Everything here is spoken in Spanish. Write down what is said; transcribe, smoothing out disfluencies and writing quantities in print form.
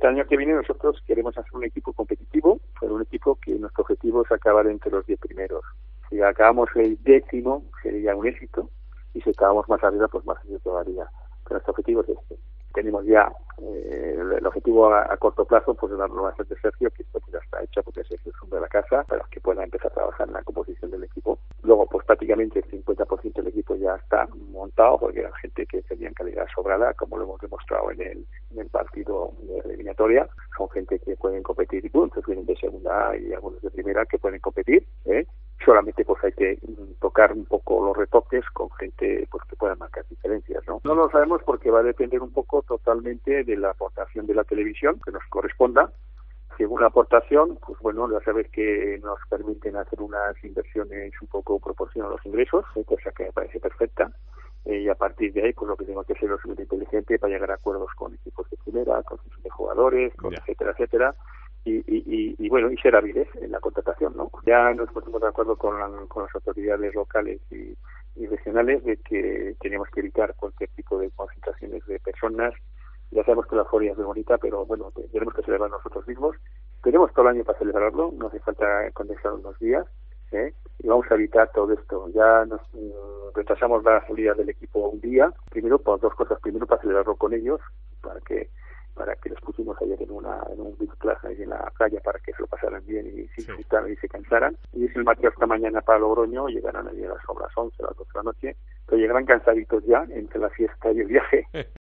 Este año que viene nosotros queremos hacer un equipo competitivo, pero un equipo que nuestro objetivo es acabar entre los 10 primeros. Si acabamos el 10º sería un éxito, y si acabamos más arriba, pues más éxito todavía. Pero nuestro objetivo es este. Tenemos ya el objetivo a corto plazo, pues la renovación de Sergio, que esto ya está hecha porque Sergio es hombre de la casa, para que pueda empezar a trabajar en la composición del equipo. Luego, pues prácticamente el 50% del equipo ya está montado, porque era gente que tenía calidad sobrada, como lo hemos demostrado en el partido de eliminatoria. Son gente que pueden competir, y muchos vienen de segunda A y algunos de primera que pueden competir, solamente pues hay que tocar un poco los retoques con gente pues que pueda marcar diferencias, ¿no? No lo sabemos porque va a depender un poco totalmente de la aportación de la televisión que nos corresponda. Según la aportación, pues bueno, ya sabes que nos permiten hacer unas inversiones un poco proporcional a los ingresos, cosa que me parece perfecta. Y a partir de ahí, pues lo que tengo que hacer es muy inteligente para llegar a acuerdos con equipos de primera, con de jugadores, etcétera, etcétera. Y bueno, y ser hábiles en la contratación, ¿no? Ya nos pusimos de acuerdo con las autoridades locales y regionales de que teníamos que evitar cualquier tipo de concentraciones de personas. Ya sabemos que la feria es muy bonita, pero bueno, tenemos que celebrar nosotros mismos. Tenemos todo el año para celebrarlo, no hace falta condensar unos días, y vamos a evitar todo esto. Ya nos retrasamos la salida del equipo un día, primero por dos cosas. Primero, para celebrarlo con ellos, para que les pusimos ayer en un big class ahí en la playa para que se lo pasaran bien y se disfrutaran y se cansaran. Y es el martes hasta mañana para Logroño, llegarán allí a las 11, a las 12 de la noche, pero llegarán cansaditos ya entre la fiesta y el viaje.